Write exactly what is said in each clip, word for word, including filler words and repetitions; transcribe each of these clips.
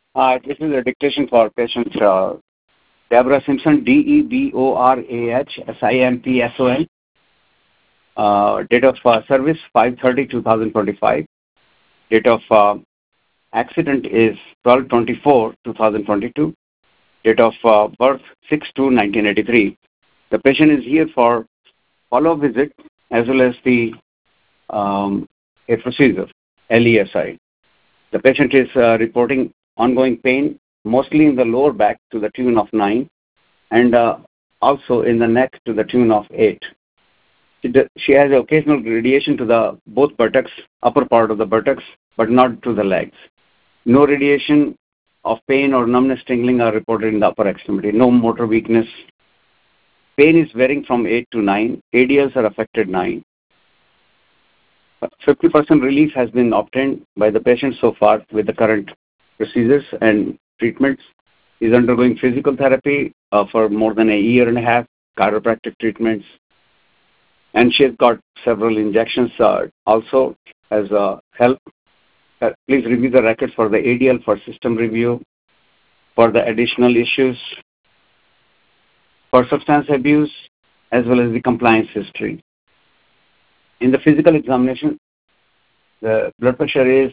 Uh, this is a dictation for patient uh, Deborah Simpson, D E B O R A H S I M P S O N. Uh, date of uh, service five thirty two thousand twenty-five. Date of uh, accident is twelve twenty-four two thousand twenty-two. Date of uh, birth six two nineteen eighty-three. The patient is here for follow-up visit as well as the um, a procedure, L E S I. The patient is uh, reporting ongoing pain, mostly in the lower back to the tune of nine, and uh, also in the neck to the tune of eight. She, d- she has occasional radiation to the both buttocks, upper part of the buttocks, but not to the legs. No radiation of pain or numbness tingling are reported in the upper extremity. No motor weakness. Pain is varying from eight to nine. A D Ls are affected nine. fifty percent relief has been obtained by the patient so far with the current procedures and treatments. He's undergoing physical therapy uh, for more than a year and a half, chiropractic treatments, and she has got several injections uh, also as uh, help. Uh, please review the records for the A D L for system review, for the additional issues, for substance abuse, as well as the compliance history. In the physical examination, the blood pressure is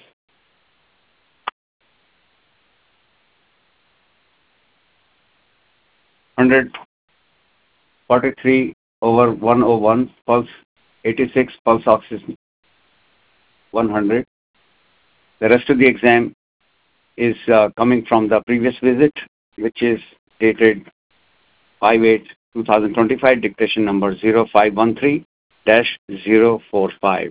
one forty-three over one oh one, pulse eighty-six, pulse oxygen one hundred. The rest of the exam is uh, coming from the previous visit, which is dated five eight two thousand twenty-five, dictation number zero five one three dash zero four five.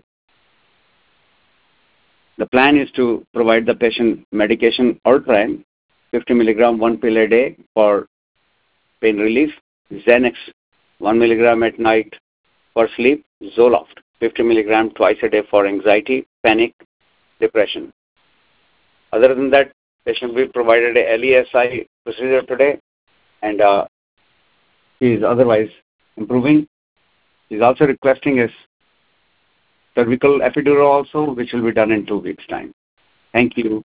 The plan is to provide the patient medication Ultram, fifty milligram, one pill a day for pain relief, Xanax, one milligram at night for sleep, Zoloft, fifty milligram twice a day for anxiety, panic, depression. Other than that, patient will be provided a L E S I procedure today, and uh, he is otherwise improving. He is also requesting a cervical epidural also, which will be done in two weeks' time. Thank you.